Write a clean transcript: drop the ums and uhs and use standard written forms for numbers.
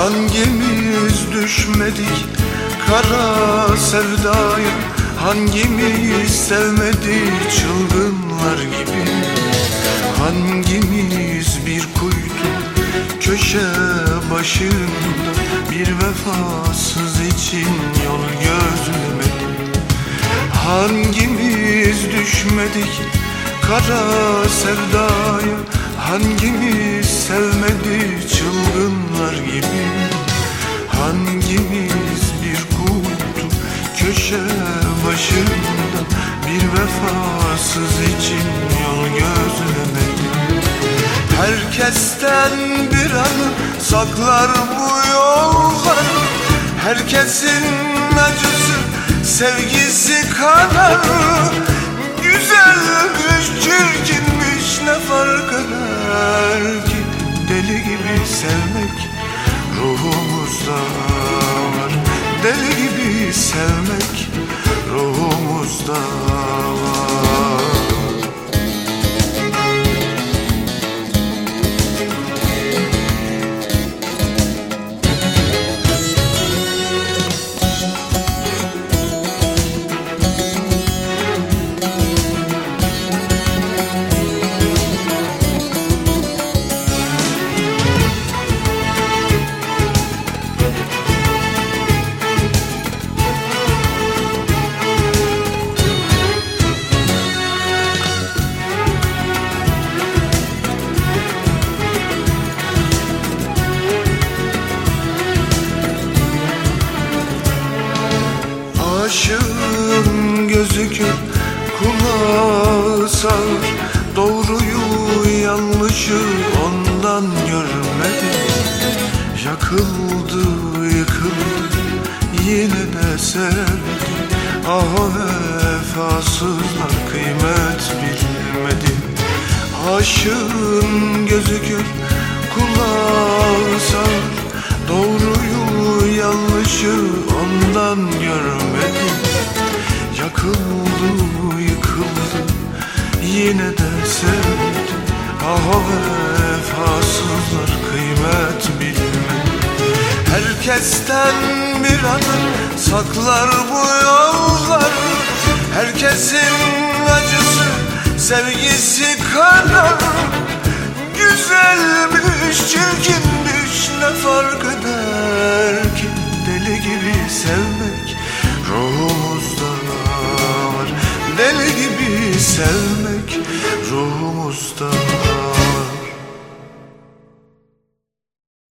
Hangimiz düşmedik kara sevdaya, hangimiz sevmedik çılgınlar gibi? Hangimiz bir kuytu köşe başında bir vefasız için yol gözlemedik? Hangimiz düşmedik kara sevdaya, hangimiz sevmedi çılgınlar gibi? Hangimiz bir kuytu köşe başında bir vefasız için yol gözlemedi? Herkesten bir anı saklar bu yollar, herkesin acısı sevgisi kadar. Güzelmiş çirkinmiş ne fark eder ki? Deli gibi sevmek ruhumuzda var, deli gibi sevmek ruhumuzda var. Aşığın gözü kör, kulağı sağır, doğruyu yanlışı ondan görmedi. Yakıldı yıkıldı yine de sevdi, ah o vefasızlar kıymet bilmedi. Aşığın gözü kör, kulağı sağır, doğruyu yanlışı ondan görmedi. Yakıldı yıkıldı yine de sevdi, ah o vefasızlar kıymet bilmedi. Herkesten bir anı saklar bu yollar, herkesin acısı sevgisi kadar. Güzelmiş çirkinmiş ne fark eder ki? Deli gibi sevmek ruhumuzda var, deli gibi sevmek ruhumuzda var.